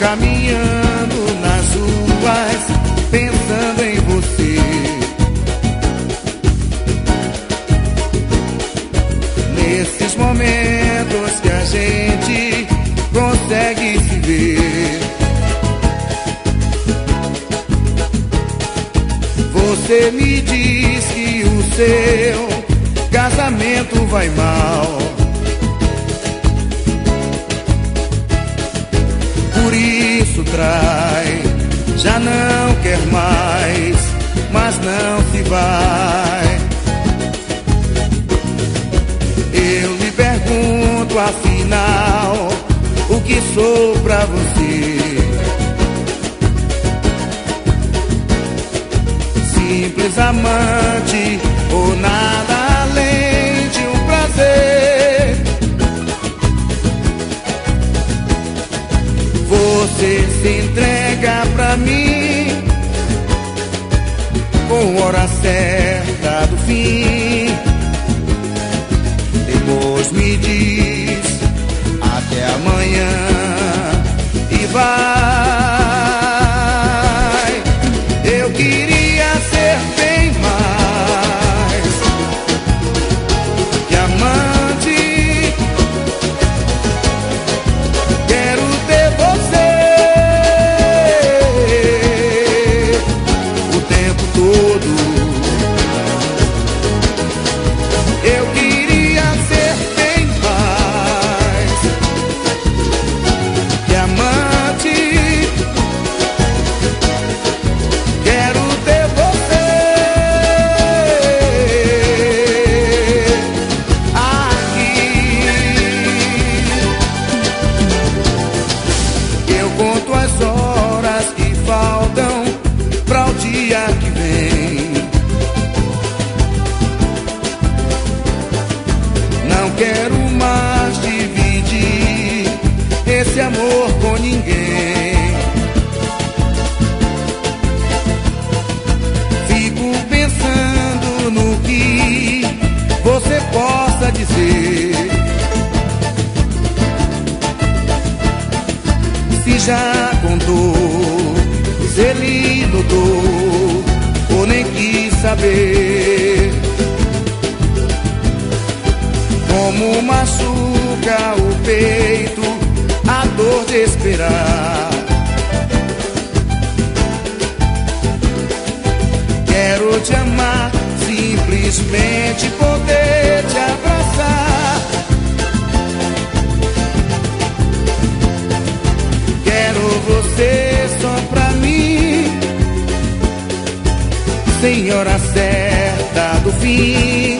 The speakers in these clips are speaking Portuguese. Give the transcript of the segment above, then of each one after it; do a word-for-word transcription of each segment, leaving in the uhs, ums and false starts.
caminhando nas ruas, pensando em você. Nesses momentos que a gente consegue se ver, você me diz que o seu casamento vai mal. Por isso trai, já não quer mais, mas não se vai. Eu lhe pergunto afinal, o que sou pra você? Simples amante ou nada além de um prazer? Você se entrega pra mim com hora certa do fim. Depois me diz até amanhã e vai. Eu queria ser bem mais que amante. Quero ter você o tempo todo. Eu queria ser bem mais que amante. Quero ter você aqui. Eu conto as horas que faltam pra o dia que vem. Não quero mais dividir esse amor com ninguém. Fico pensando no que você possa dizer. Se já contou, se ele notou ou nem quis saber como machuca o peito a dor de esperar. Quero te amar, simplesmente poder te abraçar. Quero você só pra mim, sem hora certa do fim.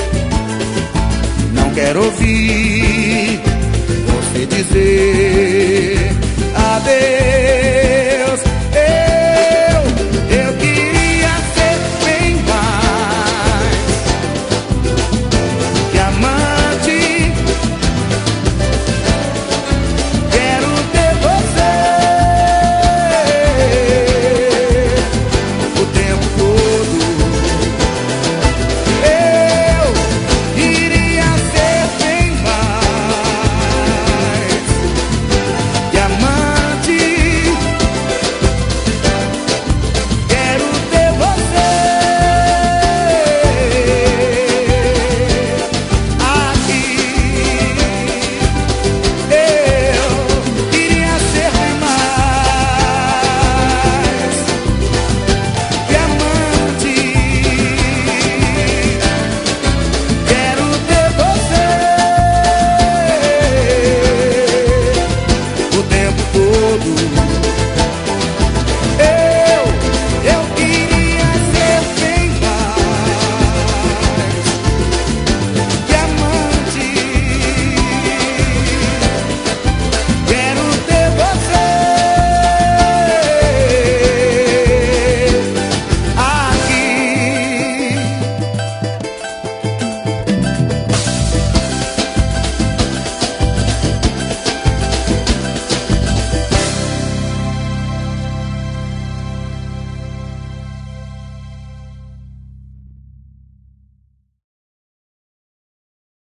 Não quero ouvir você dizer adeus.